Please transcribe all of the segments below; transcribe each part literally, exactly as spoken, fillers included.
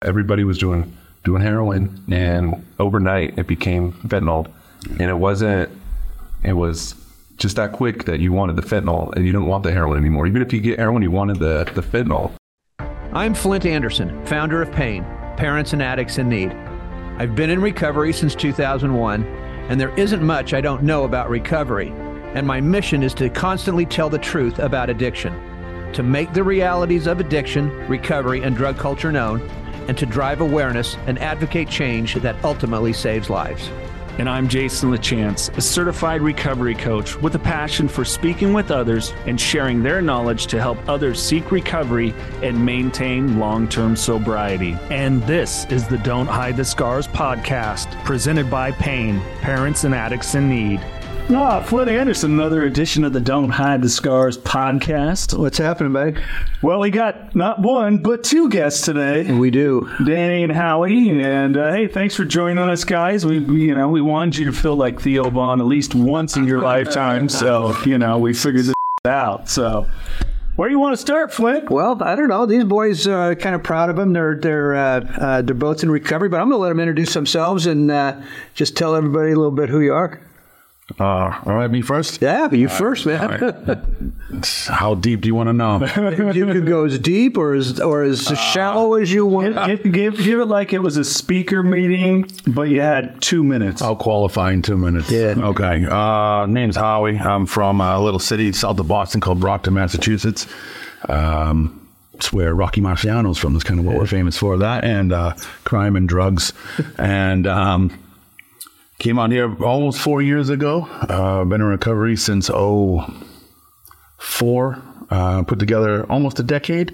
Everybody was doing doing heroin, and overnight it became fentanyl. And it wasn't, it was just that quick that you wanted the fentanyl and you didn't want the heroin anymore. Even if you get heroin, you wanted the, the fentanyl. I'm Flint Anderson, founder of PAIN, Parents and Addicts in Need. I've been in recovery since two thousand one, and there isn't much I don't know about recovery. And my mission is to constantly tell the truth about addiction, to make the realities of addiction, recovery, and drug culture known, and to drive awareness and advocate change that ultimately saves lives. And I'm Jason LaChance, a certified recovery coach with a passion for speaking with others and sharing their knowledge to help others seek recovery and maintain long-term sobriety. And this is the Don't Hide the Scars podcast, presented by PAIN, Parents and Addicts in Need. Ah, Flint Anderson, another edition of the Don't Hide the Scars podcast. What's happening, buddy? Well, we got not one, but two guests today. We do. Danny and Howie. And uh, hey, thanks for joining us, guys. We, we, you know, we wanted you to feel like Theo Vaughn at least once in your lifetime. So, you know, we figured this out. So, where do you want to start, Flint? Well, I don't know. These boys are uh, kind of proud of them. They're they're uh, uh, they're both in recovery, but I'm going to let them introduce themselves and uh, just tell everybody a little bit who you are. Uh, all right, me first? Yeah, you first, man. Right. How deep do you want to know? You could go as deep or as or as uh, shallow as you want. Give, give, give it like it was a speaker meeting, but you had two minutes. I'll qualify in two minutes. Yeah. Okay. Uh, name's Howie. I'm from a little city south of Boston called Brockton, Massachusetts. Um, it's where Rocky Marciano's from. That's kind of what yeah. we're famous for. That and uh, crime and drugs. and... Um, Came out here almost four years ago. Uh, been in recovery since oh four. Uh, put together almost a decade.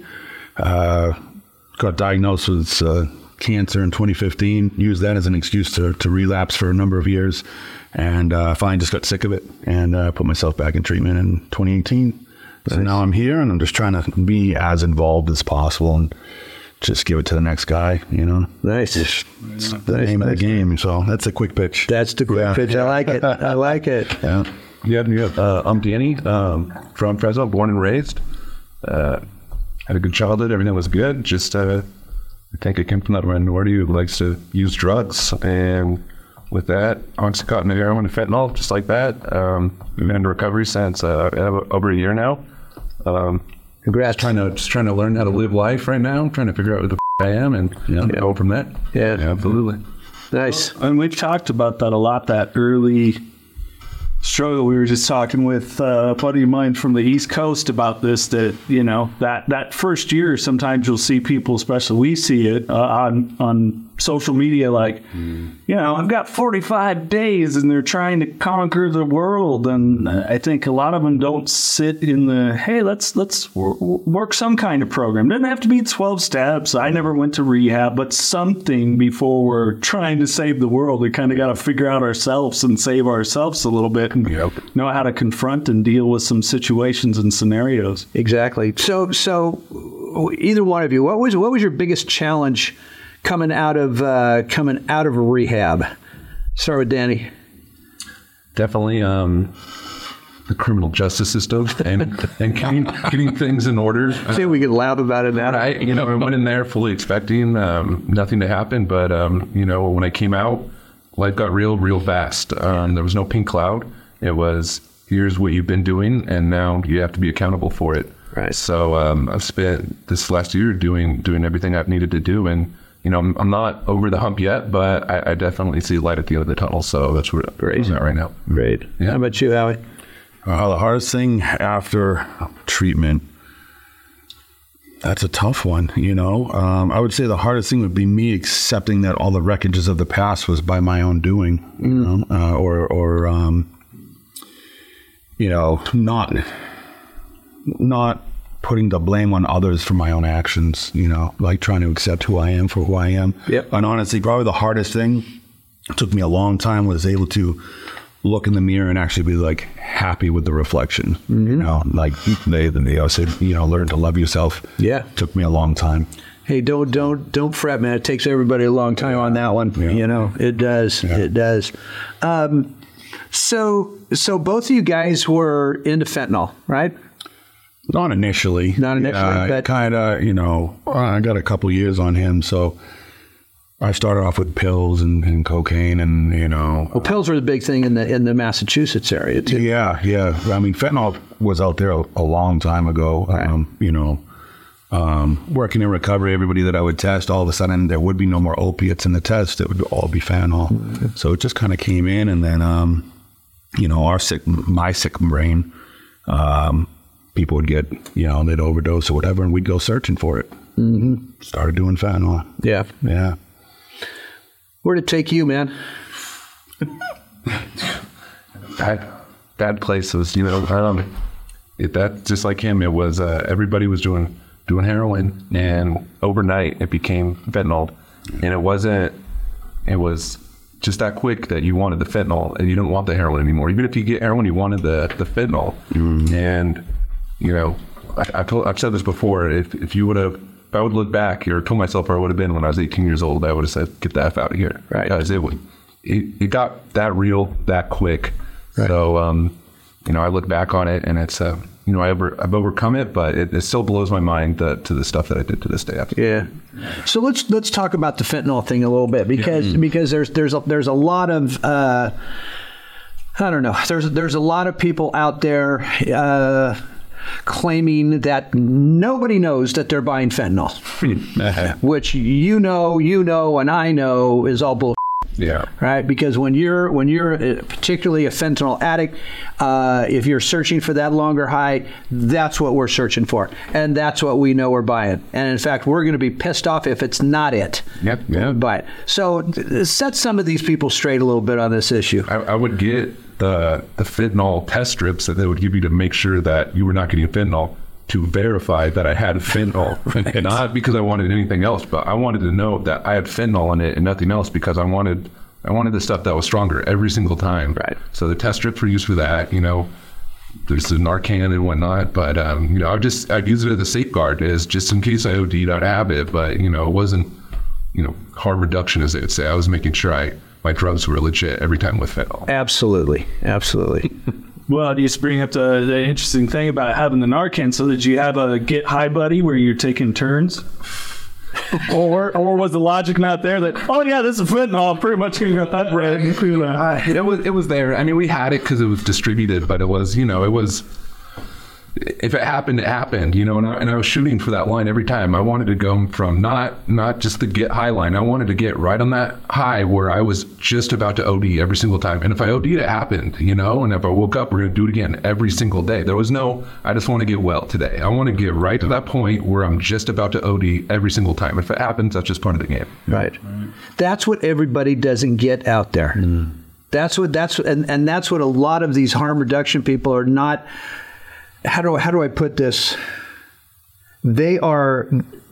Uh, got diagnosed with uh, cancer in twenty fifteen. Used that as an excuse to, to relapse for a number of years. And uh, finally just got sick of it and uh, put myself back in treatment in twenty eighteen. Nice. So now I'm here and I'm just trying to be as involved as possible and just give it to the next guy, you know. Nice. It's yeah. the nice, name nice. of the game. So that's a quick pitch. That's the quick yeah. pitch. I like it. I like it. Yeah. Yeah, yeah. Uh, I'm Danny, um, from Fresno, born and raised. Uh, had a good childhood. Everything was good. Just, uh, I think I came from that minority who likes to use drugs. And with that, Oxycontin, heroin, and fentanyl, just like that. Um, we've been in recovery since uh, over a year now. Um, Congrats. Trying to just trying to learn how to live life right now. I'm trying to figure out who the f- I am and you know, yeah. go from that. Yeah, yeah absolutely. Nice. And we've talked about that a lot. That early struggle. We were just talking with uh, a buddy of mine from the East Coast about this. That you know that that first year, sometimes you'll see people, especially we see it uh, on on social media, like mm. you know, I've got forty-five days, and they're trying to conquer the world. And I think a lot of them don't sit in the hey, let's let's w- work some kind of program. Doesn't have to be twelve steps. I never went to rehab, but something before we're trying to save the world. We kind of got to figure out ourselves and save ourselves a little bit, and yep. know how to confront and deal with some situations and scenarios. Exactly. So, so either one of you, what was what was your biggest challenge coming out of uh, coming out of a rehab? Start with Danny. Definitely um, the criminal justice system and and getting, getting things in order. I think we could laugh about it now. I, you know, I went in there fully expecting um, nothing to happen, but um, you know, when I came out, life got real, real fast. Um, there was no pink cloud. It was, here's what you've been doing, and now you have to be accountable for it. Right. So um, I've spent this last year doing doing everything I've needed to do, and you know, I'm, I'm not over the hump yet, but I, I definitely see light at the end of the tunnel. So that's where I'm at right now. Great. Yeah. How about you, Howie? Uh, the hardest thing after treatment, that's a tough one, you know. Um, I would say the hardest thing would be me accepting that all the wreckages of the past was by my own doing, you mm. know, uh, or, or um, you know, not, not putting the blame on others for my own actions, you know, like trying to accept who I am for who I am. Yep. And honestly, probably the hardest thing, it took me a long time, was able to look in the mirror and actually be like happy with the reflection. Mm-hmm. You know, like they, they always say, you know, learn to love yourself. Yeah. It took me a long time. Hey, don't don't don't fret, man. It takes everybody a long time on that one. Yeah. You know, it does. Yeah. It does. Um, so so both of you guys were into fentanyl, right? Not initially. Not initially, uh, but kind of, you know, I got a couple years on him, so I started off with pills and, and cocaine, and you know. Well, pills were the big thing in the in the Massachusetts area too. Yeah, yeah. I mean, fentanyl was out there a, a long time ago. Right. Um, you know, um, working in recovery, everybody that I would test, all of a sudden there would be no more opiates in the test. It would all be fentanyl. Mm-hmm. So it just kind of came in, and then, um, you know, our sick, my sick brain, um, people would get, you know, they'd overdose or whatever, and we'd go searching for it. Mm-hmm. Started doing fentanyl. Yeah, yeah. Where'd it take you, man? That that place was, you know, um, it, that just like him. It was uh, everybody was doing doing heroin, and overnight it became fentanyl, and it wasn't. It was just that quick that you wanted the fentanyl, and you didn't want the heroin anymore. Even if you get heroin, you wanted the the fentanyl. Mm. And you know, I, I told I've said this before. If if you would have. If I would look back or told myself where I would have been when I was eighteen years old, I would have said, get the F out of here. Right. Because it, would, it, it got that real that quick. Right. So, um, you know, I look back on it and it's, uh, you know, I ever, I've overcome it, but it, it still blows my mind that, to the stuff that I did to this day. Yeah. So let's let's talk about the fentanyl thing a little bit because yeah. because there's there's a, there's a lot of uh, I don't know there's there's a lot of people out there. Uh, claiming that nobody knows that they're buying fentanyl, which you know, you know, and I know is all bullshit. Yeah. Right. Because when you're when you're particularly a fentanyl addict, uh, if you're searching for that longer high, that's what we're searching for, and that's what we know we're buying. And in fact, we're going to be pissed off if it's not it. Yep. Yeah. Buy it. So set some of these people straight a little bit on this issue. I, I would get the the fentanyl test strips that they would give you to make sure that you were not getting fentanyl, to verify that I had fentanyl. Right. Not because I wanted anything else, but I wanted to know that I had fentanyl in it and nothing else, because I wanted I wanted the stuff that was stronger every single time. Right. So the test strips were used for that. You know, there's the Narcan and whatnot, but um, you know, I just I'd use it as a safeguard, as just in case I O D'd, I'd have it. But you know, it wasn't, you know, harm reduction, as they would say. I was making sure I my drugs were legit every time with fentanyl. Absolutely, absolutely. Well, you just bring up the, the interesting thing about having the Narcan. So did you have a get high buddy where you're taking turns? or or was the logic not there that, oh yeah, this is fentanyl, I'm pretty much going to get that bread. Uh, it was it was there. I mean, we had it because it was distributed, but it was, you know, it was, if it happened, it happened, you know, and I, and I was shooting for that line every time. I wanted to go from not not just the get high line. I wanted to get right on that high where I was just about to O D every single time. And if I O D'd, it happened, you know, and if I woke up, we're going to do it again every single day. There was no, I just want to get well today. I want to get right to that point where I'm just about to O D every single time. If it happens, that's just part of the game. Right. right. That's what everybody doesn't get out there. Mm. That's what, that's, and, and that's what a lot of these harm reduction people are not. How do I, how do I put this? They are,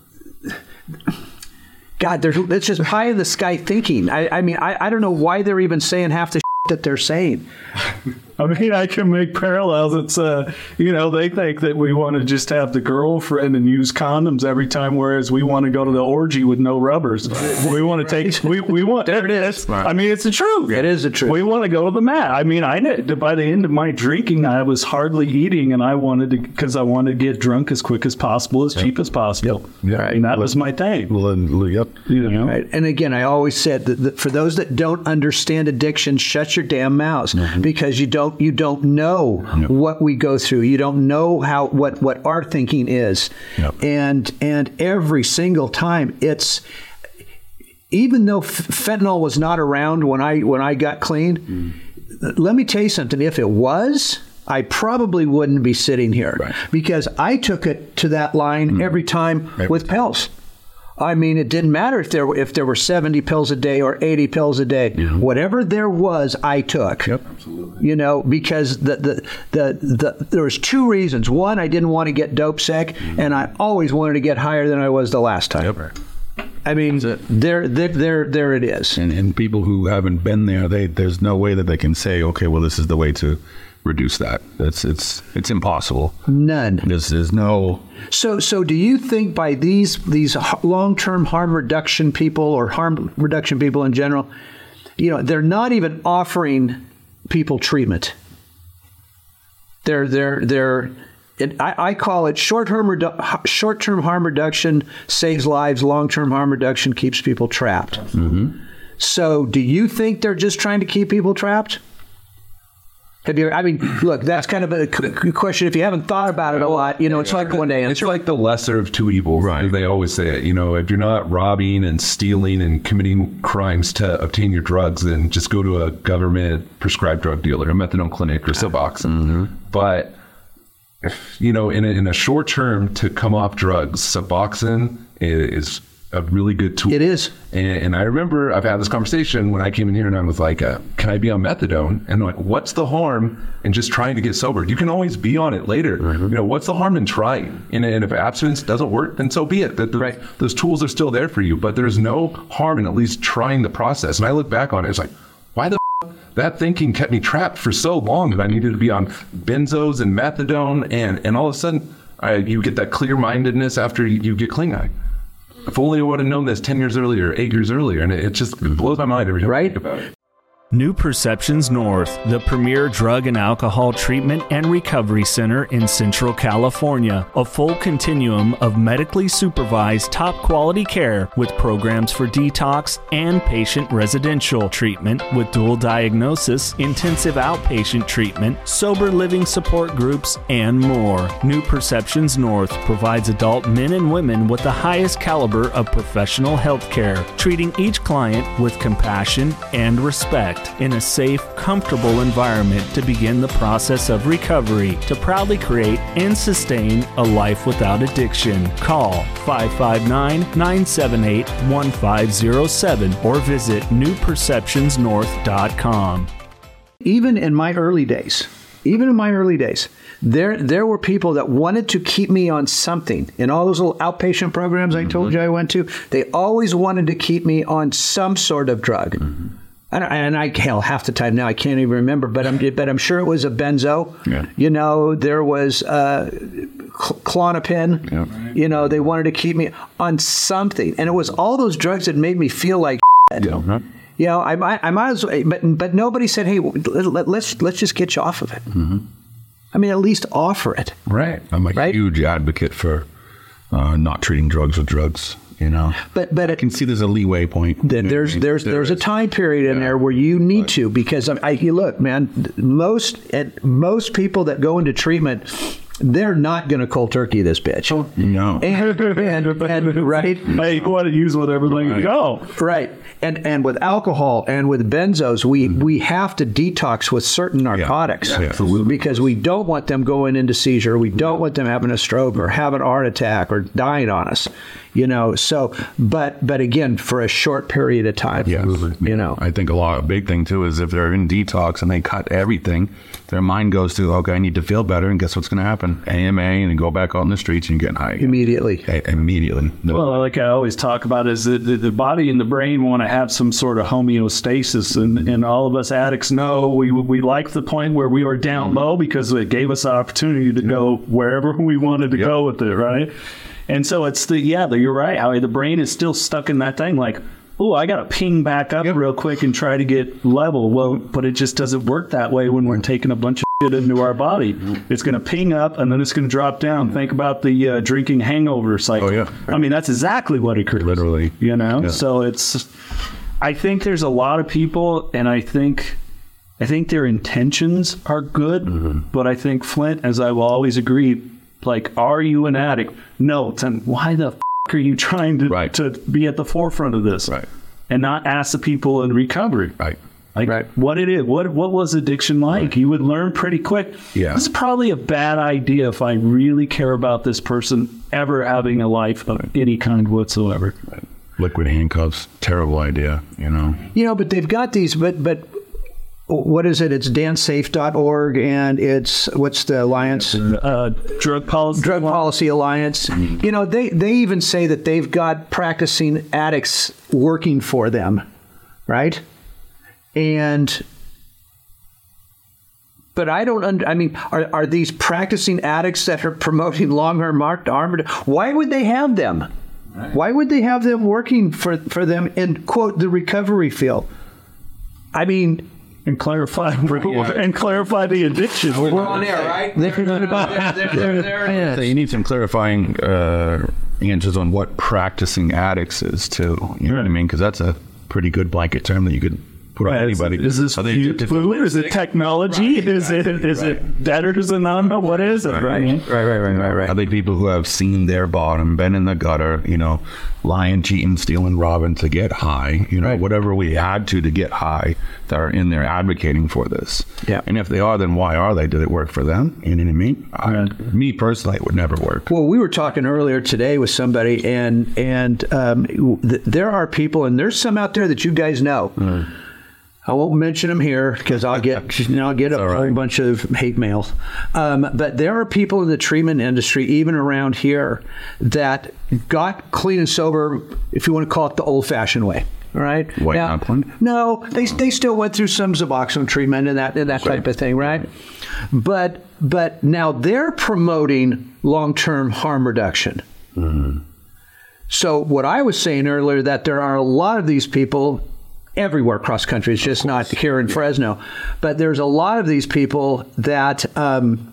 God, they're, it's just pie in the sky thinking. I, I mean, I, I don't know why they're even saying half the shit that they're saying. I mean, I can make parallels. It's, uh, you know, they think that we want to just have the girlfriend and use condoms every time, whereas we want to go to the orgy with no rubbers. We want to take, we, we want, there it is. I mean, it's the truth. It is the truth. We want to go to the mat. I mean, I did, by the end of my drinking, I was hardly eating, and I wanted to, because I wanted to get drunk as quick as possible, as yep. cheap as possible. Yep. Yeah. Right. And that was my thing. Well, yep. You know? Right. And again, I always said that, that for those that don't understand addiction, shut your damn mouths, mm-hmm. because you don't, you don't know Yep. what we go through. You don't know how what, what our thinking is. Yep. And and every single time it's, even though f- fentanyl was not around when I when I got clean, mm. let me tell you something. If it was, I probably wouldn't be sitting here, right. because I took it to that line mm. every time right. with pills. I mean, it didn't matter if there were, if there were seventy pills a day or eighty pills a day. Yeah. Whatever there was, I took. Yep, absolutely. You know, because the the, the the there was two reasons. One, I didn't want to get dope sick, mm-hmm. and I always wanted to get higher than I was the last time. Yep. I mean, there, there, there, there it is. And, and people who haven't been there, they there's no way that they can say, okay, well, this is the way to reduce that. It's it's it's impossible. None. There's there's no. So so do you think by these these long-term harm reduction people or harm reduction people in general, you know, they're not even offering people treatment. They're they're they're it, I, I call it short-term redu- short-term harm reduction saves lives, long-term harm reduction keeps people trapped. Mm-hmm. So do you think they're just trying to keep people trapped? Have you? I mean, look, that's kind of a question. If you haven't thought about it a lot, you know, it's like one day answer. It's like the lesser of two evils. Right. They always say it. You know, if you're not robbing and stealing and committing crimes to obtain your drugs, then just go to a government prescribed drug dealer, a methadone clinic, or Suboxone. Mm-hmm. But if, you know, in a, in a short term to come off drugs, Suboxone is a really good tool. It is. And, and I remember I've had this conversation when I came in here and I was like, uh, can I be on methadone? And like, what's the harm in just trying to get sober? You can always be on it later. Mm-hmm. You know, what's the harm in trying? And, and if abstinence doesn't work, then so be it. That right. Those tools are still there for you, but there's no harm in at least trying the process. And I look back on it, it's like, why the f- that thinking kept me trapped for so long that I needed to be on benzos and methadone, and, and all of a sudden I, you get that clear-mindedness after you, you get clean. If only I would have known this ten years earlier, eight years earlier, and it, it just blows my mind every time right? I think about it. New Perceptions North, the premier drug and alcohol treatment and recovery center in Central California. A full continuum of medically supervised top quality care with programs for detox and patient residential treatment with dual diagnosis, intensive outpatient treatment, sober living support groups, and more. New Perceptions North provides adult men and women with the highest caliber of professional health care, treating each client with compassion and respect, in a safe, comfortable environment to begin the process of recovery to proudly create and sustain a life without addiction. Call five five nine, nine seven eight, one five zero seven or visit new perceptions north dot com. Even in my early days, even in my early days, there there were people that wanted to keep me on something. In all those little outpatient programs I mm-hmm. told you I went to, they always wanted to keep me on some sort of drug. Mm-hmm. And, and I, hell, half the time now I can't even remember, but I'm, but I'm sure it was a benzo. Yeah. You know, there was uh, Klonopin. Yeah. You know, they wanted to keep me on something, and it was all those drugs that made me feel like shit. Yeah. You know, I might, I might as well, but but nobody said, hey, let, let's let's just get you off of it. Mm-hmm. I mean, at least offer it. Right. I'm a right? huge advocate for uh, not treating drugs with drugs. You know, but but I can see there's a leeway point. That there's there's there there's is. a time period in yeah. there where you need but, to, because I, I look, man, most at most people that go into treatment, they're not going to cold turkey this bitch. No, and, and, and right, they want to use whatever they right. go. Right, and and with alcohol and with benzos, we mm-hmm. we have to detox with certain narcotics, yeah. Yeah. because we don't want them going into seizure. We don't want them having a stroke or having a heart attack or dying on us. You know, so, but, but again, for a short period of time, yeah. you know. I think a lot, a big thing too is if they're in detox and they cut everything, their mind goes to, okay, I need to feel better, and guess what's going to happen? A M A, and go back out in the streets and get high again. Immediately. A- immediately. No. Well, like I always talk about is that the, the body and the brain want to have some sort of homeostasis, and, and all of us addicts know we we like the point where we were down low because it gave us the opportunity to go wherever we wanted to yep. go with it, right? And so it's the, yeah, you're right, Howie. The brain is still stuck in that thing like, oh, I got to ping back up yep. real quick and try to get level. Well, but it just doesn't work that way when we're taking a bunch of shit into our body. It's going to ping up and then it's going to drop down. Think about the uh, drinking hangover cycle. Oh, yeah. I mean, that's exactly what occurs. Literally. You know? Yeah. So it's, I think there's a lot of people, and I think, I think their intentions are good, mm-hmm. but I think Flint, as I will always agree, like, are you an addict? No. Then why the f- are you trying to right. to be at the forefront of this? Right. And not ask the people in recovery. Right. Like right. what it is. What what was addiction like? Right. You would learn pretty quick. Yeah. This is probably a bad idea if I really care about this person ever having a life of any kind whatsoever. Right. Liquid handcuffs, terrible idea, you know. You know, but they've got these, but but what is it? It's dance safe dot org, and it's, what's the alliance? Uh, Drug Policy Drug Policy Alliance. Mm-hmm. You know, they, they even say that they've got practicing addicts working for them, right? And, but I don't, under, I mean, are, are these practicing addicts that are promoting long-term arm? Why would they have them? Right. Why would they have them working for, for them in, quote, the recovery field? I mean, And clarify and clarify the addiction. We're on there, right? There, there, there, there it So is. you need some clarifying uh, answers on what practicing addicts is too. You know what I mean? Because that's a pretty good blanket term that you could put on anybody. Is this Are they food? addicted- food? Is it technology? Right, is it exactly, is right. it debtors anonymous? What is it? Right. Right. Right, right, right, right, right. Are they people who have seen their bottom, been in the gutter, you know, lying, cheating, stealing, robbing to get high, you know, Right. whatever we had to to get high, that are in there advocating for this. Yeah. And if they are, then why are they? Did it work for them? You know what I mean? I, me personally, it would never work. Well, we were talking earlier today with somebody, and and um, th- there are people, and there's some out there that you guys know. Mm. I won't mention them here because I'll get you know, I'll get a all right. whole bunch of hate mail. Um, but there are people in the treatment industry, even around here, that got clean and sober, if you want to call it the old-fashioned way. All right. White Now- knuckling? No, they they still went through some Suboxone treatment and that and that type of thing, right? But but now they're promoting long-term harm reduction. So what I was saying earlier, that there are a lot of these people everywhere across country. It's just not here in Fresno, but there's a lot of these people that um,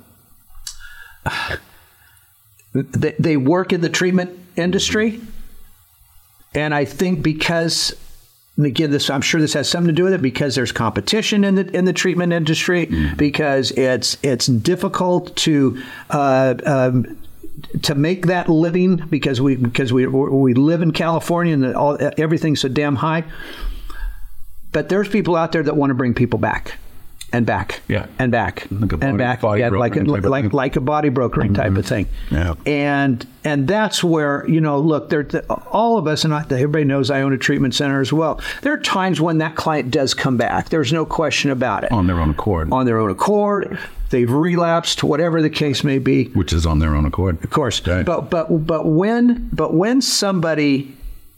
they, they work in the treatment industry, and I think because, and again, this I'm sure this has something to do with it, because there's competition in the in the treatment industry, mm-hmm. because it's it's difficult to. Uh, um, to make that living because we because we we live in California and all everything's so damn high. But there's people out there that want to bring people back and back Yeah. and back Like a body- and back body yeah, like brokering type of like thing. like a body brokering type of thing. Yeah. And and that's where, you know, look, there all of us, and I, everybody knows I own a treatment center as well. There are times when that client does come back. There's no question about it. On their own accord. On their own accord, they've relapsed, whatever the case may be. Which is on their own accord. Of course, Okay. but but but when but when somebody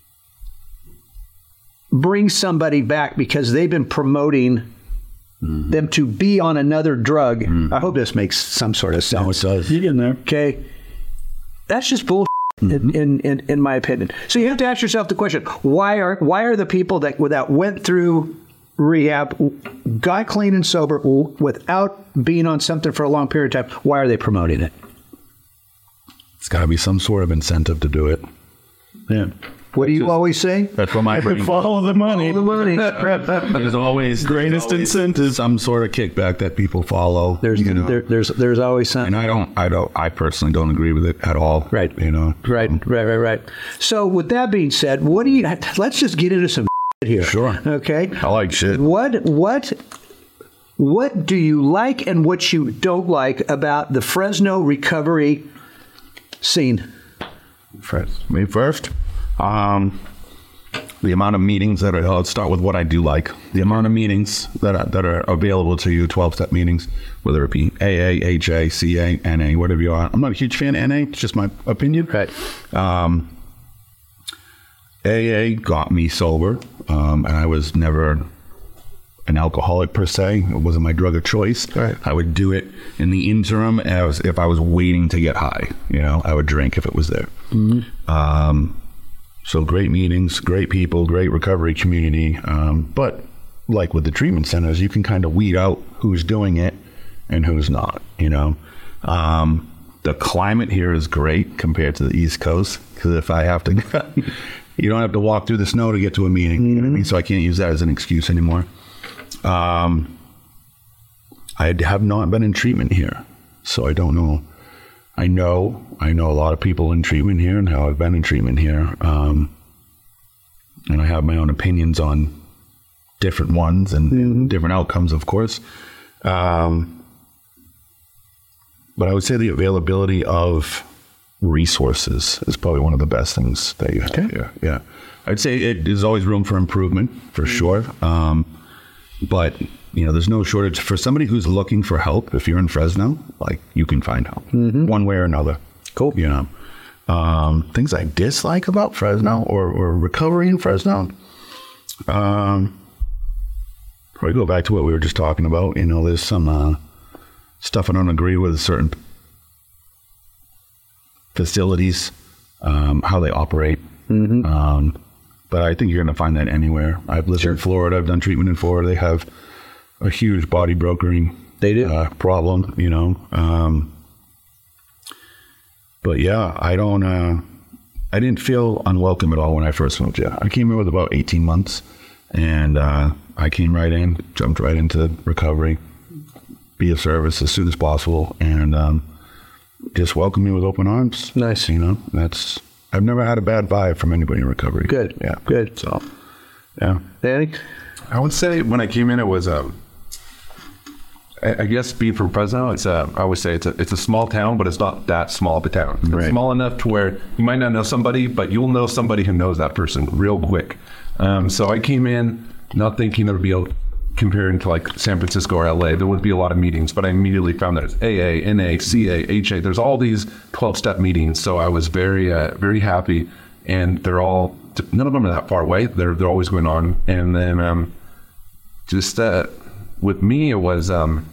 brings somebody back because they've been promoting mm-hmm. them to be on another drug, mm-hmm. I hope this makes some sort of sense. No, it does. You in there? Okay, that's just bull. Mm-hmm. In, in, in in my opinion, so you have to ask yourself the question: Why are why are the people that that went through rehab, got clean and sober, without being on something for a long period of time, why are they promoting it? It's got to be some sort of incentive to do it. Yeah. What do you always say? That's what my brain. Follow the money. The money. There's always Greatest there's always incentive. some sort of kickback that people follow. There's you know. there, there's there's always something. And I don't, I don't, I personally don't agree with it at all. Right. You know. Right, right, right, right. So with that being said, what do you? Let's just get into some here. Sure. Okay. I like shit. What what what do you like and what you don't like about the Fresno recovery scene? First, me first. Um, the amount of meetings that are. Let's start with what I do like. The amount of meetings that are, that are available to you, twelve-step meetings, whether it be A A, H A, C A, N A, whatever you are. I'm not a huge fan of N A. It's just my opinion. Right. Um, A A got me sober, um, and I was never an alcoholic per se. It wasn't my drug of choice. Right. I would do it in the interim as if I was waiting to get high. You know, I would drink if it was there. Mm-hmm. Um, so great meetings, great people, great recovery community. Um, but like with the treatment centers, you can kind of weed out who's doing it and who's not, you know. Um, the climate here is great compared to the East Coast, because if I have to, you don't have to walk through the snow to get to a meeting. Mm-hmm. You know what I mean? So I can't use that as an excuse anymore. Um, I have not been in treatment here, so I don't know. I know, I know a lot of people in treatment here and how I've been in treatment here. Um, and I have my own opinions on different ones and mm-hmm. different outcomes, of course. Um, but I would say the availability of resources is probably one of the best things that you have Okay. here. Yeah. I'd say it, there's always room for improvement, for mm-hmm. sure. Um, but, you know, there's no shortage for somebody who's looking for help. If you're in Fresno, like, you can find help mm-hmm. one way or another. Cool. You know, um, things I dislike about Fresno or, or recovery in Fresno. Um, probably go back to what we were just talking about. You know, there's some uh, stuff I don't agree with certain facilities, um, how they operate. Mm-hmm. Um, but I think you're going to find that anywhere. I've lived Sure. in Florida. I've done treatment in Florida. They have a huge body brokering They do. uh, problem, you know. Um, but yeah, I don't. Uh, I didn't feel unwelcome at all when I first moved here. I came here with about eighteen months, and uh, I came right in, jumped right into recovery, be of service as soon as possible, and um, just welcomed me with open arms. Nice. You know, that's. I've never had a bad vibe from anybody in recovery. Good. Yeah. Good. So, yeah. Danny? I would say when I came in, it was um, I, I guess being from Fresno, it's a, I always say it's a it's a small town, but it's not that small of a town. It's Right. small enough to where you might not know somebody, but you'll know somebody who knows that person real quick. Um, so I came in not thinking there would be a comparing to like San Francisco or L A, there would be a lot of meetings, but I immediately found that it's A A, N A, C A, H A. There's all these twelve-step meetings, so I was very, uh, very happy. And they're all, none of them are that far away. They're they're always going on. And then um, just uh, with me, it was, um,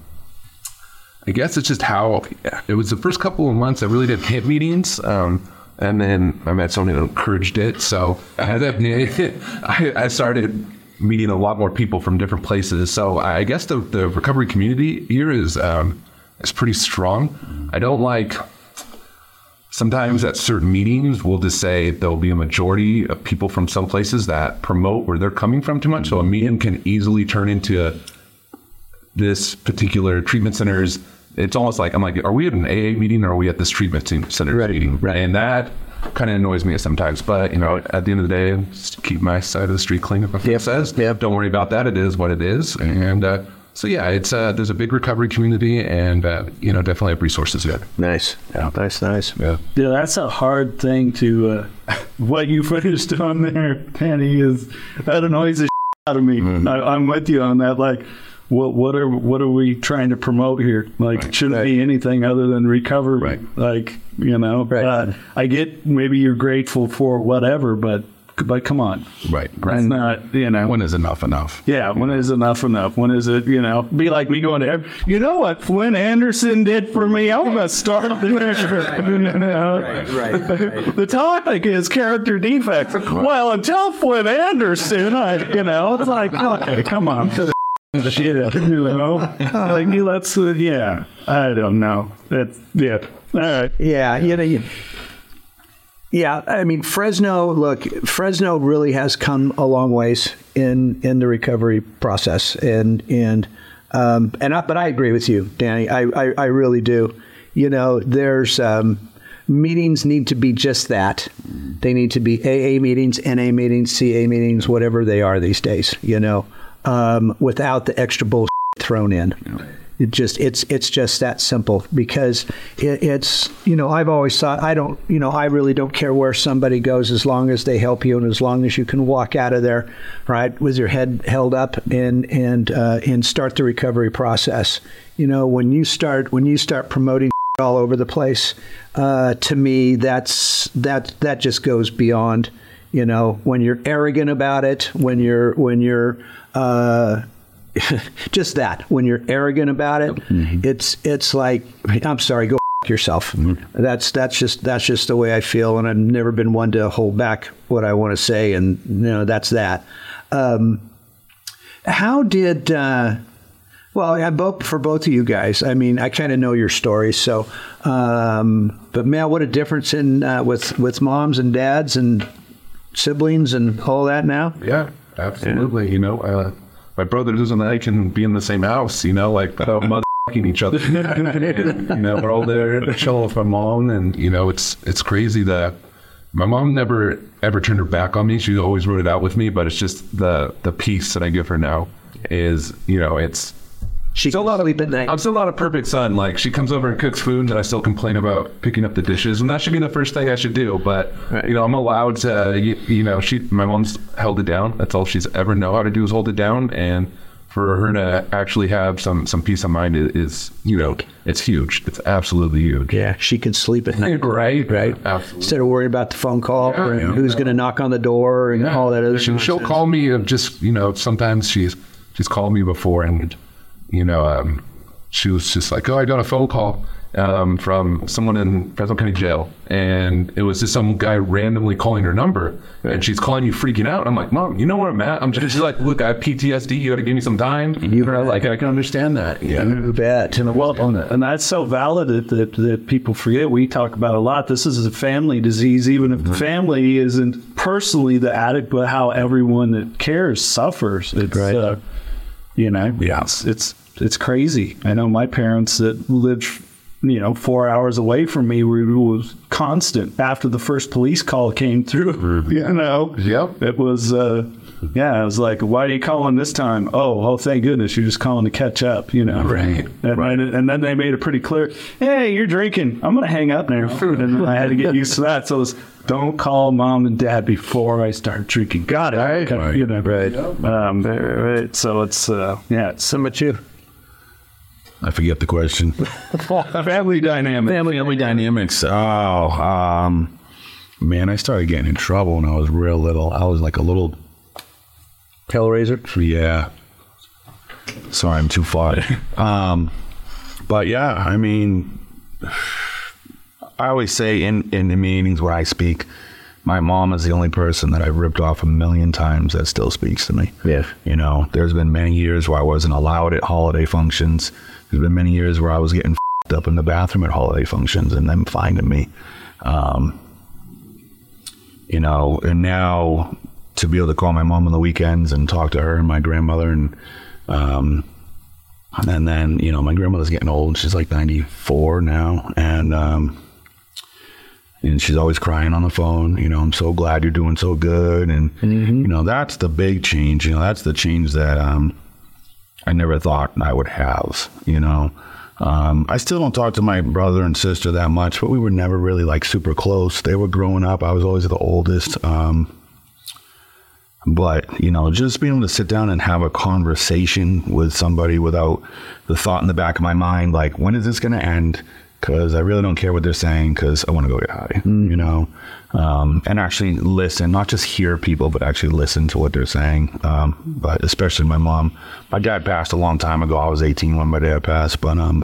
I guess it's just how it was the first couple of months I really didn't hit meetings. Um, and then I met somebody that encouraged it. So I, had that, I, I started meeting a lot more people from different places. So I guess the, the recovery community here is um, is pretty strong. I don't like, sometimes at certain meetings, we'll just say there'll be a majority of people from some places that promote where they're coming from too much. So a meeting can easily turn into a, this particular treatment center's, it's almost like, I'm like, are we at an A A meeting or are we at this treatment center Right, meeting? right. And that kind of annoys me sometimes, but you know, at the end of the day, just keep my side of the street clean. If it says, Yep. don't worry about that. It is what it is. And uh, so yeah, it's uh, there's a big recovery community, and uh, you know, definitely have resources there. Nice. Yeah. Nice, nice. Yeah. Yeah, that's a hard thing to. Uh, what you finished on there, Penny, is that annoys the out of me. Mm-hmm. I, I'm with you on that. Like, what what are what are we trying to promote here? Like, it shouldn't be anything other than recovery. Right. Like, you know, Right. uh, I get maybe you're grateful for whatever, but but come on, Right. it's not. You know, When is enough enough? yeah, when is enough enough? When is it, you know, be like me going to, every, you know what Flynn Anderson did for me? I'm going to start there. Right, right. The topic is character defects. Well, until Flynn Anderson, I, you know, it's like, okay, come on. Shit, you know, like, let's, uh, yeah, I don't know. That's, yeah, all right. Yeah, you know, you, yeah. I mean, Fresno. Look, Fresno really has come a long ways in in the recovery process, and and um, and I, but I agree with you, Danny. I, I I really do. You know, there's um, meetings need to be just that. They need to be A A meetings, N A meetings, C A meetings, whatever they are these days. You know, um, without the extra bullshit thrown in. It just it's it's just that simple, because it, it's you know I've always thought I don't you know I really don't care where somebody goes as long as they help you and as long as you can walk out of there right with your head held up and and uh, and start the recovery process. You know, when you start when you start promoting all over the place, uh, to me that's that that just goes beyond. You know, when you're arrogant about it, when you're when you're uh, just that, when you're arrogant about it, mm-hmm. it's it's like, I'm sorry, go f- yourself. Mm-hmm. That's that's just that's just the way I feel, and I've never been one to hold back what I want to say, and you know that's that. Um, how did? Uh, well, I both for both of you guys. I mean, I kind of know your stories, so. Um, but man, what a difference in uh, with with moms and dads and siblings and all that now. Yeah, absolutely. Yeah. You know, uh, my brother doesn't like can be in the same house, you know, like uh, mother-fucking each other. And, you know, we're all there chilling with my mom, and, you know, it's it's crazy that my mom never ever turned her back on me. She always wrote it out with me, but it's just the, the peace that I give her now is, you know, it's, She still can sleep at night. I'm still not a perfect son. Like, she comes over and cooks food, and I still complain about picking up the dishes, and that should be the first thing I should do. But right. you know, I'm allowed to. You, you know, she, my mom's held it down. That's all she's ever know how to do is hold it down. And for her to actually have some some peace of mind is, is you know, it's huge. It's absolutely huge. Yeah, she can sleep at night. right, right. Absolutely. Instead of worrying about the phone call Yeah, or yeah. who's going to knock on the door and yeah. all that other she, stuff. She'll call me. Of just you know, sometimes she's she's called me before, and you know. um she was just like, oh, I got a phone call. um, from someone in Fresno County Jail, and it was just some guy randomly calling her number, and she's calling you, freaking out. I'm like, Mom, you know where I'm at? I'm just she's like, look, I have P T S D. You got to give me some time. You know, like I can understand that. Yeah, you bet. And well, and that's so valid that, that that people forget. We talk about a lot. This is a family disease, even if mm-hmm. the family isn't personally the addict, but how everyone that cares suffers. It's right. uh, you know, yeah, it's, it's it's crazy. I know my parents that lived, you know, four hours away from me, where it was constant after the first police call came through. Mm-hmm. You know, yep, it was. Uh, yeah, I was like, "Why are you calling this time?" Oh, oh, thank goodness, you're just calling to catch up. You know, right? And, right. and, and then they made it pretty clear. Hey, you're drinking. I'm gonna hang up now. And I had to get used to that. So it was, don't call mom and dad before I start drinking. Got it. Right. Okay, you know, right. Um, right. So it's uh, yeah. It's, so much you. I forget the question. Family dynamics. Family, family dynamics. Oh, um, man, I started getting in trouble when I was real little. I was like a little Hellraiser. Yeah. Sorry, I'm too far. um, but yeah, I mean, I always say in in the meetings where I speak, my mom is the only person that I've ripped off a million times that still speaks to me. Yeah. You know, there's been many years where I wasn't allowed at holiday functions. There's been many years where I was getting f***ed up in the bathroom at holiday functions and them finding me. Um, you know, and now to be able to call my mom on the weekends and talk to her and my grandmother, and um, and then, you know, my grandmother's getting old. She's like ninety-four now, and um, and she's always crying on the phone. You know, I'm so glad you're doing so good, and mm-hmm. you know, that's the big change. You know, that's the change that um, I never thought I would have. You know, um, I still don't talk to my brother and sister that much, but we were never really like super close. They were growing up. I was always the oldest. Um, But, you know, just being able to sit down and have a conversation with somebody without the thought in the back of my mind, like, when is this going to end? Because I really don't care what they're saying, because I want to go get high, mm. you know, um, and actually listen, not just hear people, but actually listen to what they're saying. Um, but especially my mom. My dad passed a long time ago. I was eighteen when my dad passed. But, um,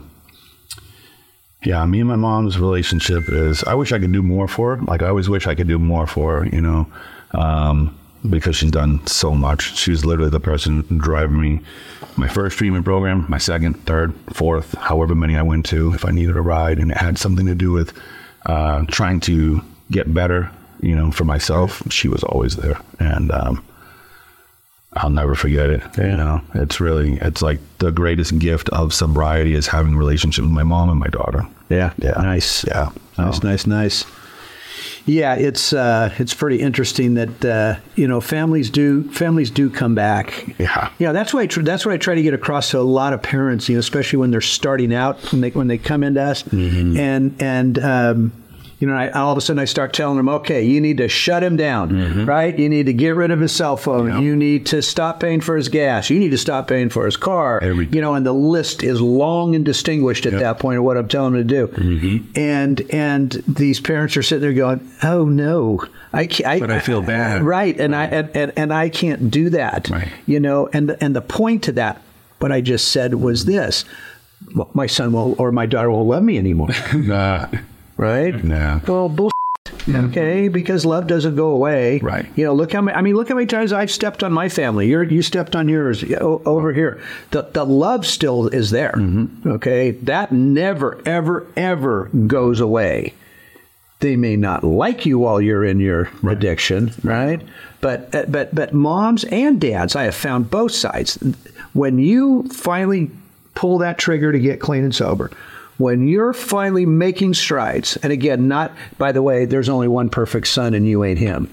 yeah, me and my mom's relationship is, I wish I could do more for her. Like, I always wish I could do more for her, you know. Um, because she's done so much. She was literally the person driving me my first treatment program, my second, third, fourth, however many I went to, if I needed a ride, and it had something to do with uh, trying to get better, you know, for myself. She was always there, and um, I'll never forget it. Yeah. You know, it's really, it's like the greatest gift of sobriety is having a relationship with my mom and my daughter. Yeah, yeah, nice, yeah, nice, um, nice, nice. Yeah, it's uh, it's pretty interesting that uh, you know families do families do come back. Yeah, yeah. That's why I tr- that's what I try to get across to a lot of parents. You know, especially when they're starting out, when they when they come into us, mm-hmm. and and um, you know, I, all of a sudden I start telling them, okay, you need to shut him down, mm-hmm. right? You need to get rid of his cell phone. Yep. You need to stop paying for his gas. You need to stop paying for his car. Every- you know, and the list is long and distinguished at yep. that point of what I'm telling them to do. Mm-hmm. And and these parents are sitting there going, oh no, I can't. I, but I feel bad, right? And right. I and, and and I can't do that. Right. You know, and the, and the point to that, what I just said was this: well, my son will or my daughter won't love me anymore. Nah. Right? Nah. Well, bullshit. Okay, because love doesn't go away. Right. You know, look how many, I mean, look how many times I've stepped on my family. You're, you stepped on yours over here. The the love still is there. Mm-hmm. Okay, that never, ever, ever goes away. They may not like you while you're in your right. addiction, right? But but but moms and dads, I have found both sides. When you finally pull that trigger to get clean and sober, when you're finally making strides, and again, not, by the way, there's only one perfect son and you ain't him.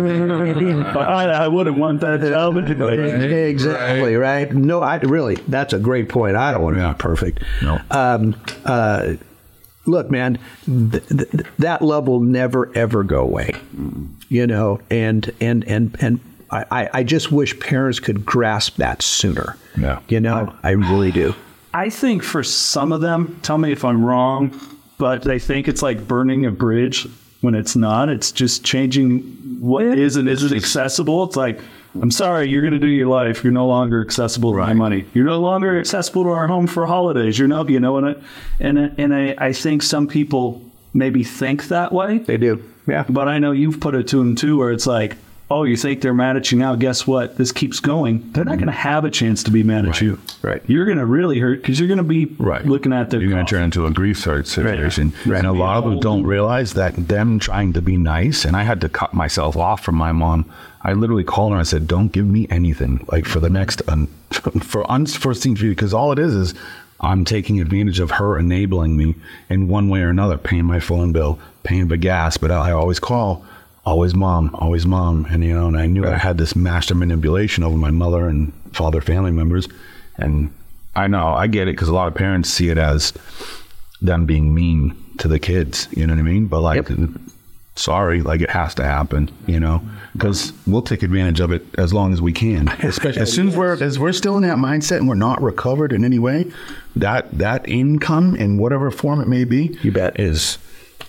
I, I wouldn't want that to Exactly, right? No, I really, that's a great point. I don't want to yeah. be perfect. No. Um, uh, look, man, th- th- that love will never, ever go away. Mm. You know, and, and, and, and I, I just wish parents could grasp that sooner. Yeah. You know, I really do. I think for some of them, tell me if I'm wrong, but they think it's like burning a bridge when it's not. It's just changing what is and isn't accessible. It's like, I'm sorry, you're going to do your life. You're no longer accessible to my money. You're no longer accessible to our home for holidays. You're no, you know, and I, and I, and I, I think some people maybe think that way. They do. Yeah. But I know you've put it to them too, where it's like, oh, you think they're mad at you now? Guess what? This keeps going. They're not going to have a chance to be mad at Right. you. Right. You're going to really hurt because you're going to be Right. looking at their You're going cough. to turn into a grief sort situation. Right. And a lot of them don't realize that them trying to be nice, and I had to cut myself off from my mom. I literally called her and I said, don't give me anything like for the next, un- for unforeseen future, because all it is is I'm taking advantage of her enabling me in one way or another, paying my phone bill, paying the gas, but I always call, always mom, always mom. And, you know, and I knew I had this master manipulation over my mother and father family members. And I know, I get it, because a lot of parents see it as them being mean to the kids, you know what I mean? But like, Yep. sorry, like it has to happen, you know, because we'll take advantage of it as long as we can. Especially as soon as we're as we're still in that mindset and we're not recovered in any way, that that income in whatever form it may be, You bet. is.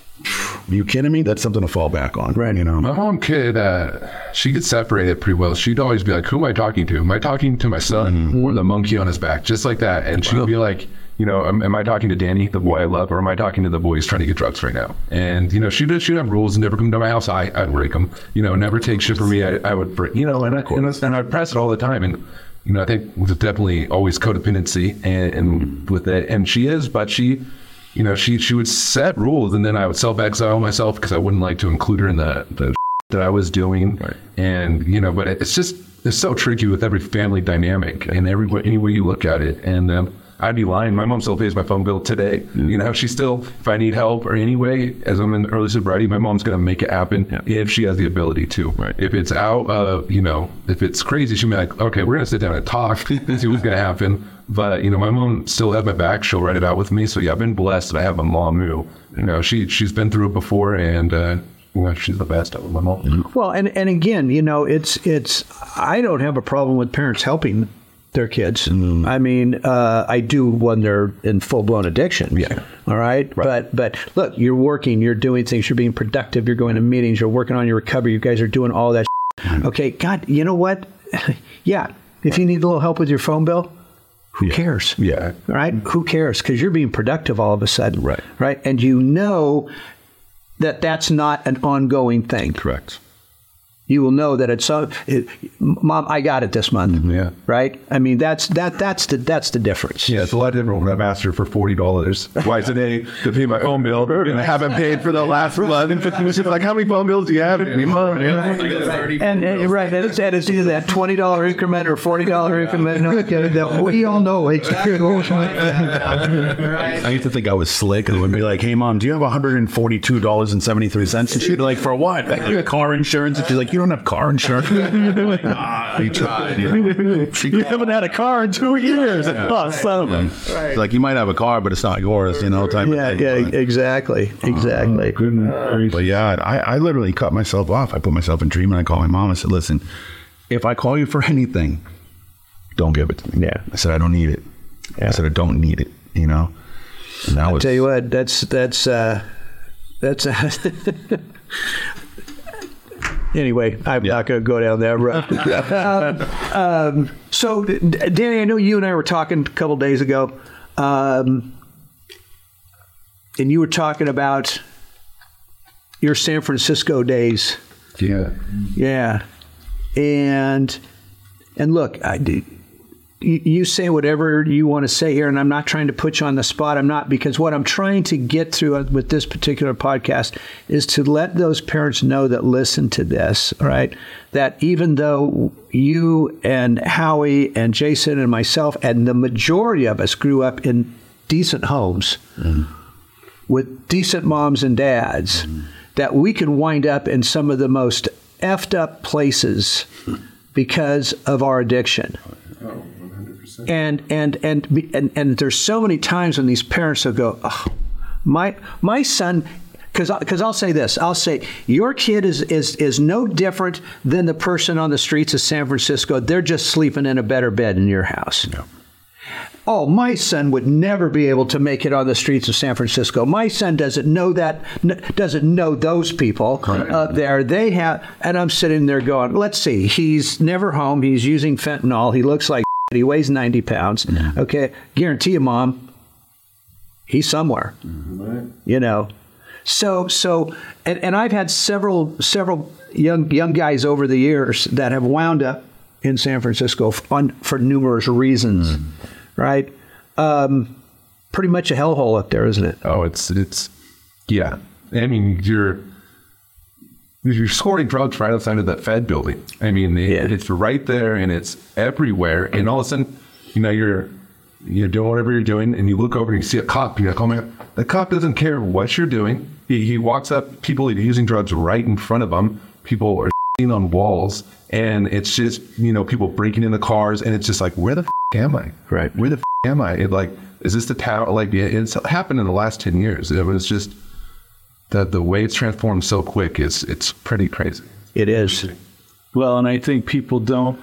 You kidding me? That's something to fall back on, Right. You know. My mom could, uh, she could separate it pretty well. She'd always be like, who am I talking to? Am I talking to my son or the monkey on his back? Just like that. And she'd be like, you know, am, am I talking to Danny, the boy I love, or am I talking to the boy who's trying to get drugs right now? And, you know, she'd, she'd have rules and never come to my house. I, I'd break them. You know, never take shit from me. I, I would break, you know, and, I, and, I, and I'd press it all the time. And, you know, I think there's definitely always codependency and, and with it. And she is, but she... You know, she she would set rules, and then I would self-exile myself because I wouldn't like to include her in the, the that I was doing. Right. And, you know, but it's just, it's so tricky with every family dynamic and every way, any way you look at it. And um, I'd be lying. My mom still pays my phone bill today. Mm. You know, she still, if I need help or any way, as I'm in early sobriety, my mom's going to make it happen yeah. if she has the ability to. Right. If it's out, uh, you know, if it's crazy, she'll be like, okay, we're going to sit down and talk and see what's going to happen. But, you know, my mom still has my back. She'll write it out with me. So, yeah, I've been blessed that I have a mom who, you know, she, she's been through it before, and, uh, you know, she's the best of my mom. Well, and, and again, you know, it's, it's, I don't have a problem with parents helping their kids. Mm. I mean, uh, I do when they're in full-blown addiction. Yeah. All right? right. But, but look, you're working, you're doing things, you're being productive, you're going to meetings, you're working on your recovery, you guys are doing all that shit. Okay, God, you know what? Yeah, if you need a little help with your phone bill, who yeah. cares? Yeah. Right? Who cares? Because you're being productive all of a sudden. Right. Right? And you know that that's not an ongoing thing. Correct. You will know that it's so. It, Mom, I got it this month. Yeah. Right. I mean, that's that. That's the that's the difference. Yeah, it's a lot different when I've asked her for forty dollars twice a day to pay my phone bill, and I haven't paid for the last month. She's like, "How many phone bills do you have anymore?" And, and right, and it's, and it's either that twenty dollar increment or forty dollar increment. That we all know it's. I used to think I was slick and would be like, "Hey, Mom, do you have one hundred and forty-two dollars and seventy-three cents?" And she'd be like, "For what?" Like, you have car insurance? And she's like, "You don't have car insurance." Like, ah, you tried. You, know? You haven't had a car in two years. Yeah. Oh, son of a- Right. Like, you might have a car, but it's not yours, you know, type Yeah, of yeah, thing. But, exactly, exactly. uh, but yeah, I, I literally cut myself off. I put myself in treatment. I called my mom. I said, "Listen, if I call you for anything, don't give it to me." Yeah. I said, "I don't need it." Yeah. I said, "I don't need it," you know? And that I'll was, tell you what, that's that's uh, that's. Uh, Anyway, I'm Yeah. not going to go down that road. um, um, so, D- Danny, I know you and I were talking a couple days ago, um, and you were talking about your San Francisco days. Yeah. Yeah, and and look, I did. You, you say whatever you want to say here, and I'm not trying to put you on the spot. I'm not, because what I'm trying to get through with this particular podcast is to let those parents know that listen to this, all right? That even though you and Howie and Jason and myself and the majority of us grew up in decent homes mm. with decent moms and dads, mm. that we can wind up in some of the most effed up places because of our addiction. Oh. And and, and and and there's so many times when these parents will go, oh, my my son, because because I'll say this, I'll say your kid is is is no different than the person on the streets of San Francisco. They're just sleeping in a better bed in your house. No. oh, my son would never be able to make it on the streets of San Francisco. My son doesn't know that, n- doesn't know those people up there. They have, and I'm sitting there going, let's see, he's never home. He's using fentanyl. He looks like he weighs ninety pounds. Mm-hmm. Okay, guarantee you, Mom, he's somewhere. Mm-hmm. You know, so so, and, and I've had several several young young guys over the years that have wound up in San Francisco for, for numerous reasons. Mm. Right? Um, pretty much a hellhole up there, isn't it? Oh, it's, it's, yeah. I mean, you're, you're scoring drugs right outside of that Fed building. I mean, it, yeah. it's right there and it's everywhere. And all of a sudden, you know, you're, you're doing whatever you're doing and you look over and you see a cop. You're like, oh my God, the cop doesn't care what you're doing. He, he walks up, people are using drugs right in front of him. People are on walls, and it's just, you know, people breaking into cars, and it's just like, where the f- am I? Right. Where the f- am I? It like, is this the town? Like, it's happened in the last ten years. It was just that the way it's transformed so quick is, it's pretty crazy. It is. Well, and I think people don't,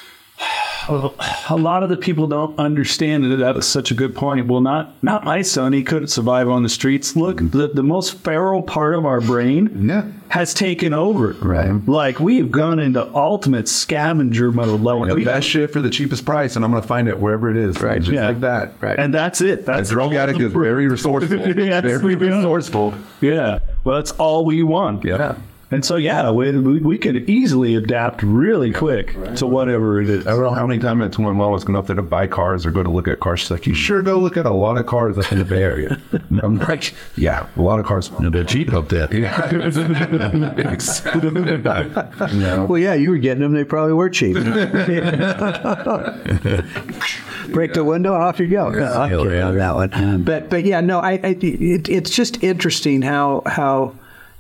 a lot of the people don't understand it. That is such a good point. Well, not not my son. He couldn't survive on the streets. Look, the, the most feral part of our brain yeah. has taken over. Right. Like, we've gone into ultimate scavenger mode. The we, best shit for the cheapest price, and I'm going to find it wherever it is. Right. Just yeah. like that. Right. And that's it. That's a drug addict is very resourceful. yeah, very resourceful. Yeah. Well, that's all we want. Yeah. And so, yeah, we, we, we could easily adapt really quick right. to whatever it is. I don't know how many times it's when Mom was going up there to buy cars or go to look at cars. She's like, you sure go look at a lot of cars up in the Bay Area. I'm like, yeah, a lot of cars. No, they're cheap up there. Yeah. No. Well, yeah, you were getting them. They probably were cheap. Break the window, off you go. No, I'll carry on that one. But, but yeah, no, I, I it, it's just interesting how how...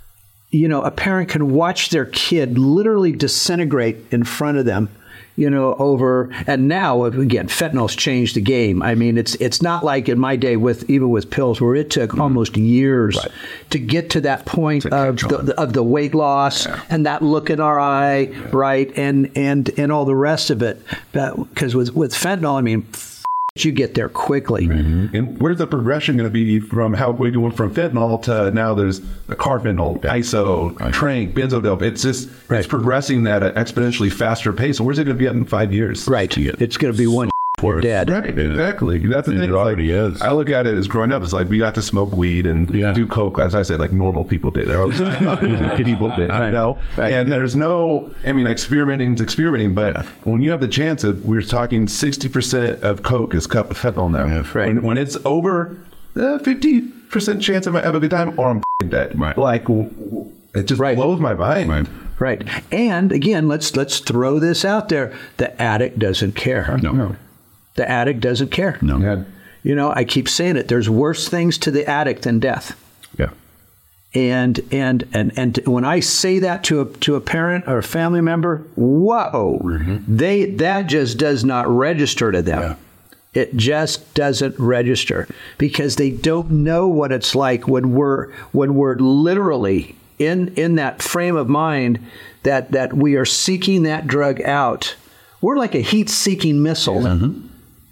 you know, a parent can watch their kid literally disintegrate in front of them, you know, over, and now, again, fentanyl's changed the game. I mean, it's it's not like in my day with, even with pills, where it took mm-hmm. almost years right. to get to that point of the, of the weight loss yeah. and that look in our eye, yeah. right, and, and, and all the rest of it. Because with, with fentanyl, I mean, you get there quickly. Mm-hmm. And where's the progression going to be from how we went from fentanyl to now there's the carfentanil, I S O, right. Tranq, benzodope. It's just right. it's progressing at an exponentially faster pace. And where's it going to be at in five years? Right. It's going to be one You're dead. Right, exactly. That's the and thing. It already like, is. I look at it as growing up, it's like we got to smoke weed and yeah. do coke, as I said, like normal people did. Or people did, you know? Right. And there's no, I mean, experimenting is experimenting, but yeah. when you have the chance of, we're talking sixty percent of coke is cut with fentanyl now. Yeah, right. When, when it's over uh, fifty percent chance of having a good time, or I'm dead. Right. Like, it just right. blows my mind. Right. Right. And again, let's let's throw this out there. The addict doesn't care. No. no. The addict doesn't care. No. Yeah. You know, I keep saying it. There's worse things to the addict than death. Yeah. And and and and when I say that to a to a parent or a family member, whoa, mm-hmm. they that just does not register to them. Yeah. It just doesn't register because they don't know what it's like when we're when we're literally in in that frame of mind that that we are seeking that drug out. We're like a heat-seeking missile. Mm-hmm.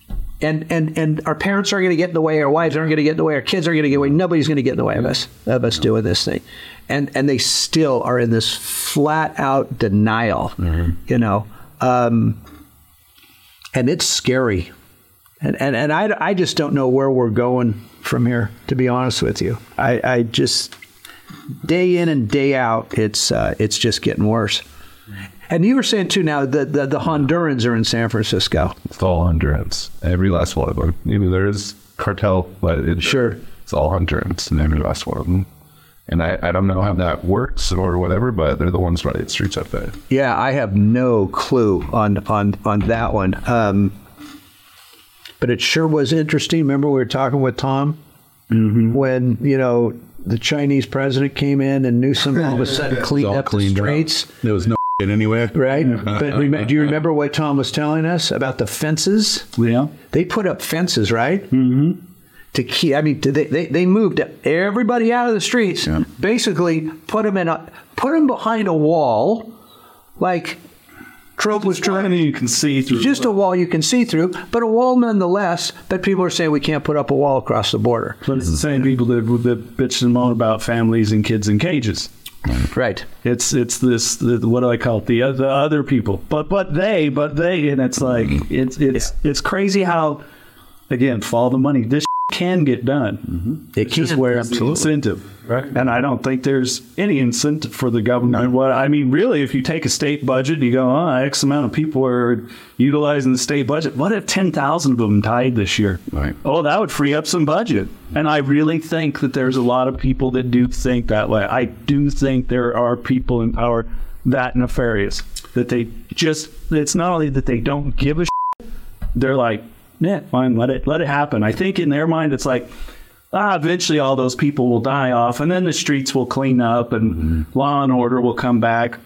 And, and and our parents aren't going to get in the way. Our wives aren't going to get in the way. Our kids aren't going to get in the way. Nobody's going to get in the way of us of us doing this thing. And and they still are in this flat-out denial, mm-hmm. you know. Um, and it's scary. And and, and I, I just don't know where we're going from here, to be honest with you. I, I just, day in and day out, it's uh, it's just getting worse. And you were saying, too, now, the, the, the Hondurans are in San Francisco. It's all Hondurans. Every last one of them. You know, there is cartel, but it, sure. it's all Hondurans and every last one of them. And I, I don't know how that works or whatever, but they're the ones running the streets up there. Yeah, I have no clue on, on, on that one. Um, but it sure was interesting. Remember we were talking with Tom? Mm-hmm. When, you know, the Chinese president came in and Newsom all of a sudden cleaned up the streets. Up. There was no anywhere. Right. But rem- do you remember what Tom was telling us about the fences? Yeah. They put up fences, right? Mm-hmm. To keep, I mean, to, they, they they moved everybody out of the streets. Yeah. Basically, put them in a put them behind a wall, like Trope was trying you can see through. just a wall you can see through, but a wall nonetheless. But people are saying we can't put up a wall across the border. But it's the same people that, that bitch and moan about families and kids in cages. Right. It's it's this the, what do I call it the the other people, but but they but they and it's like it's it's yeah. it's crazy how again follow the money. This can get done. Mm-hmm. It it's can. just where it's the Absolutely. incentive, right? And I don't think there's any incentive for the government. What I mean, really, if you take a state budget, and you go, oh, X amount of people are utilizing the state budget. What if ten thousand of them died this year? Right. Oh, that would free up some budget. And I really think that there's a lot of people that do think that way. I do think there are people in power that nefarious that they just. It's not only that they don't give a shit, they're like, yeah, fine, let it let it happen. I think in their mind it's like, ah, eventually all those people will die off, and then the streets will clean up, and mm-hmm. law and order will come back.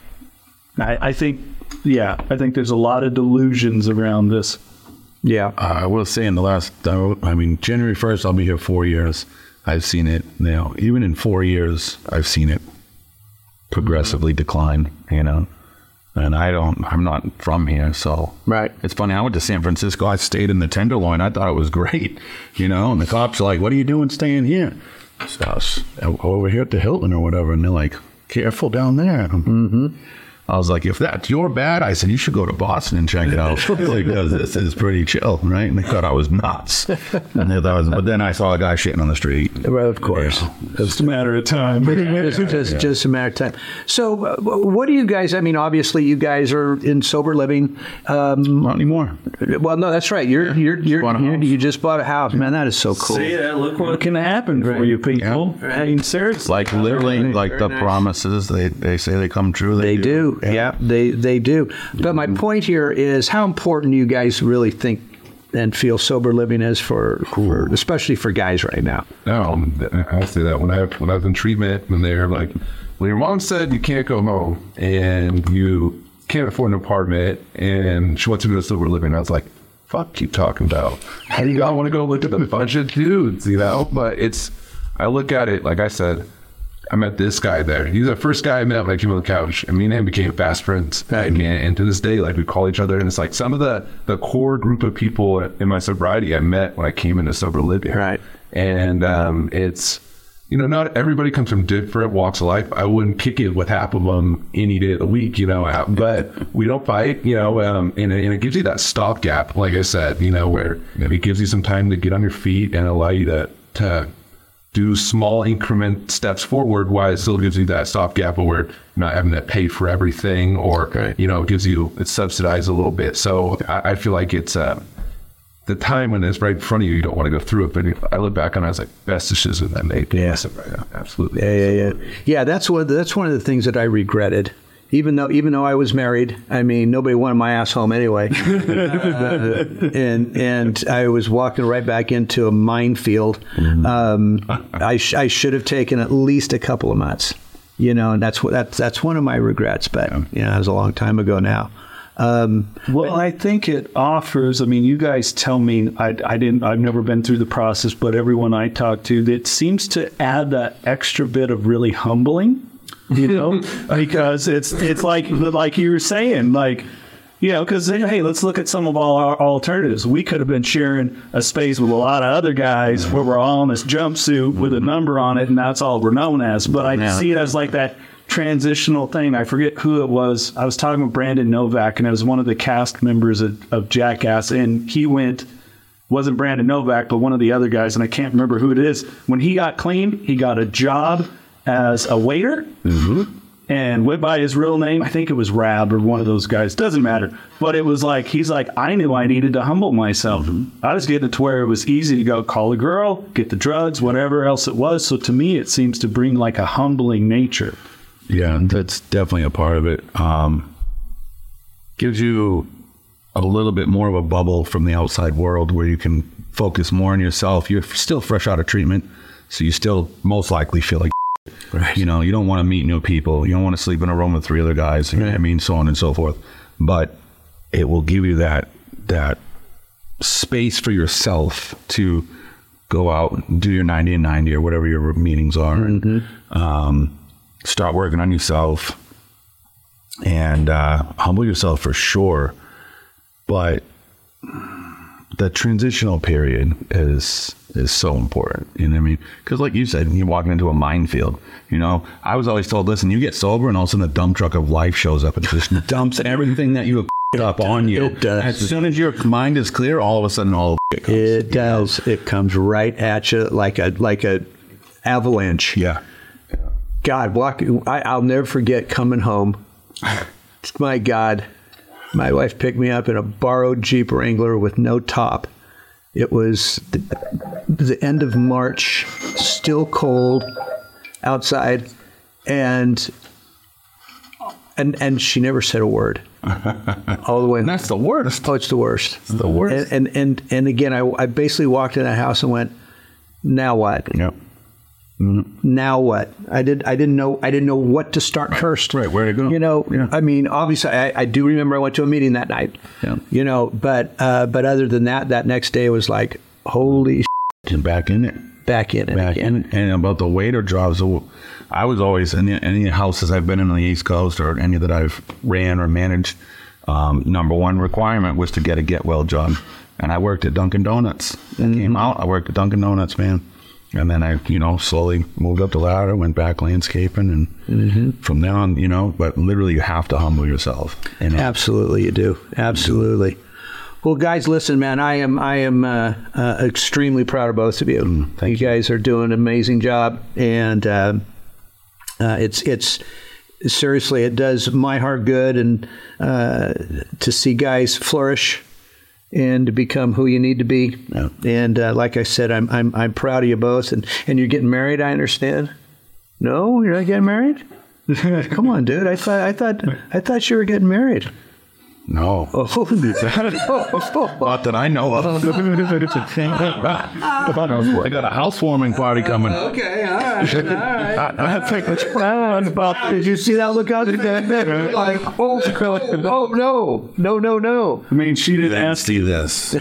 I, I think, yeah, I think there's a lot of delusions around this. Yeah, uh, I will say in the last, I mean, January first, I'll be here four years. I've seen it now. Even in four years, I've seen it progressively decline. You know. And I don't, I'm not from here, so. Right. It's funny, I went to San Francisco, I stayed in the Tenderloin, I thought it was great, you know, and the cops are like, what are you doing staying here? So I was over here at the Hilton or whatever, and they're like, careful down there. Mm-hmm. I was like, if that's your bad, I said, you should go to Boston and check it out. Because this is pretty chill, right? And they thought I was nuts. And they thought I was, but then I saw a guy shitting on the street. Well, of course. Yeah. Just a matter of time. It's just, just a matter of time. So uh, what do you guys, I mean, obviously you guys are in sober living. Um, Not anymore. Well, no, that's right. You're, you're, you're, you're you just bought a house. Man, that is so cool. See that? Look what can happen for you people. Yeah. I mean, seriously. Like literally, Very like the nice. promises, they, they say they come true. They, They do. do. Yeah, they they do. But my point here is how important you guys really think and feel sober living is for, for especially for guys right now. No, I say that when I when I was in treatment, and they're like, well, your mom said you can't go home and you can't afford an apartment, and she wants to go to sober living. I was like, fuck, keep talking about. How do you all want to go look at a bunch of dudes, you know? But it's, I look at it, like I said, I met this guy there. He's the first guy I met when I came on the couch, and me and him became fast friends. And, and to this day, like, we call each other, and it's like some of the, the core group of people in my sobriety I met when I came into sober living. Right. And um, it's, you know, not everybody comes from different walks of life. I wouldn't kick it with half of them any day of the week, you know, but we don't fight, you know, um, and, and it gives you that stopgap, like I said, you know, where it gives you some time to get on your feet and allow you to, to do small increment steps forward while it still gives you that stopgap where you're not having to pay for everything, or, right. you know, it gives you, it's subsidized a little bit. So I, I feel like it's, uh, the time when it's right in front of you, you don't want to go through it. But I look back and I was like, best decision I made. Yeah. Absolutely. Yeah, yeah, yeah. Yeah, that's one, that's one of the things that I regretted. Even though, even though I was married, I mean, nobody wanted my ass home anyway, uh, and and I was walking right back into a minefield. Mm-hmm. Um, I sh- I should have taken at least a couple of months, you know, and that's what that's that's one of my regrets. But yeah, you know, it was a long time ago now. Um, well, I think it offers. I mean, you guys tell me. I, I didn't. I've never been through the process, but everyone I talk to, it seems to add that extra bit of really humbling. You know, because it's it's like like you were saying, like, you know, because hey, let's look at some of all our alternatives. We could have been sharing a space with a lot of other guys where we're all in this jumpsuit with a number on it, and that's all we're known as. But I yeah. see it as like that transitional thing. I forget who it was. I was talking with Brandon Novak, and it was one of the cast members of, of Jackass, and he went. Wasn't Brandon Novak, but one of the other guys, and I can't remember who it is. When he got clean, he got a job as a waiter, mm-hmm. and went by his real name. I think it was Rab or one of those guys. Doesn't matter. But it was like, he's like, I knew I needed to humble myself. Mm-hmm. I was getting it to where it was easy to go call a girl, get the drugs, whatever else it was. So to me, it seems to bring like a humbling nature. Yeah, that's definitely a part of it. Um, gives you a little bit more of a bubble from the outside world where you can focus more on yourself. You're still fresh out of treatment, so you still most likely feel like right. You know, you don't want to meet new people. You don't want to sleep in a room with three other guys. You know what I mean? So on and so forth. But it will give you that that space for yourself to go out and do your ninety and ninety or whatever your meetings are. Mm-hmm. And um, start working on yourself. and uh, humble yourself for sure. But the transitional period is is so important. You know what I mean? Because like you said, you're walking into a minefield. You know, I was always told, listen, you get sober and all of a sudden a dump truck of life shows up and just dumps everything that you have up on you. It does. As soon as your mind is clear, all of a sudden all of it comes. It does. It comes right at you like a like a avalanche. Yeah. God, walk. I, I'll never forget coming home. My God, my wife picked me up in a borrowed Jeep Wrangler with no top. It was the, the end of March, still cold outside, and and and she never said a word all the way. And that's the worst. Oh, it's the worst. It's the worst. And and and, and again, I, I basically walked in the house and went, now what? Yep. Now what? I did. I didn't know. I didn't know what to start first. Right, where to go. You know. Yeah. I mean, obviously, I, I do remember I went to a meeting that night. Yeah. You know, but uh, but other than that, that next day was like, holy shit, And back in it. back in it. Back again. in. And about the waiter jobs, so I was always, in any houses I've been in on the East Coast or any that I've ran or managed, um, number one requirement was to get a get well job. And I worked at Dunkin' Donuts. I came out, I worked at Dunkin' Donuts, man. And then I, you know, slowly moved up the ladder, went back landscaping, and mm-hmm. from then on, you know, but literally you have to humble yourself. You know? Absolutely, you do. Absolutely. Well, guys, listen, man. I am I am uh, uh, extremely proud of both of you. Mm, thank you you. guys are doing an amazing job, and uh, uh, it's it's seriously, it does my heart good, and uh, to see guys flourish and to become who you need to be. Yeah. And uh, like I said, I'm I'm I'm proud of you both. And and you're getting married, I understand. No, you're not getting married. Come on, dude. I thought I thought I thought you were getting married. No. Oh, Not that I know of. I got a housewarming party coming. okay, all right, all right. I think it's planned about. Did you see that look out there? Like, oh, oh, no, no, no, no. I mean, she didn't Let's ask. see this.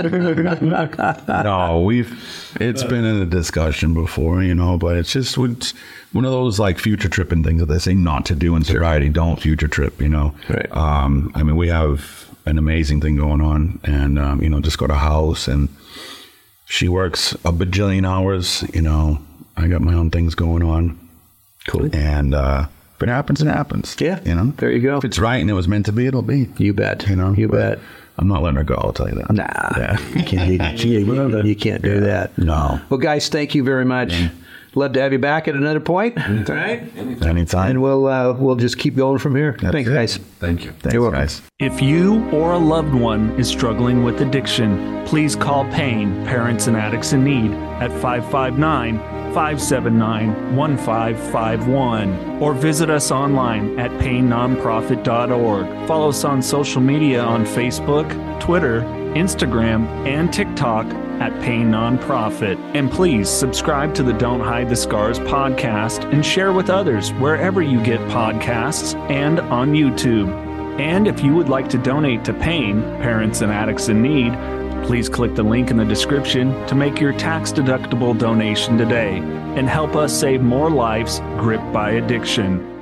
No, we've. It's been in a discussion before, you know, but it's just it's one of those like future tripping things that they say not to do in sobriety. Don't future trip, you know. Right. Um, I mean, we have an amazing thing going on, and um, you know, just got a house, and she works a bajillion hours. You know, I got my own things going on. Cool. And uh, if it happens, it happens. Yeah. You know, There you go. if it's right and it was meant to be, it'll be. You bet. You know, You but bet. I'm not letting her go. I'll tell you that. Nah, Yeah. you can't, you, you, you can't do that. No. Well, guys, thank you very much. Love to have you back at another point. All right. Anytime. And we'll uh, we'll just keep going from here. That's Thanks, it. guys. Thank you. Thanks, You're welcome. guys. If you or a loved one is struggling with addiction, please call PAIN, Parents and Addicts in Need, at five five nine, five seven nine, one five five one or visit us online at pain nonprofit dot org. Follow us on social media on Facebook, Twitter, Instagram, and TikTok at Pain Nonprofit. And please subscribe to the Don't Hide the Scars podcast and share with others wherever you get podcasts and on YouTube. And if you would like to donate to PAIN, Parents and Addicts in Need, please click the link in the description to make your tax-deductible donation today and help us save more lives gripped by addiction.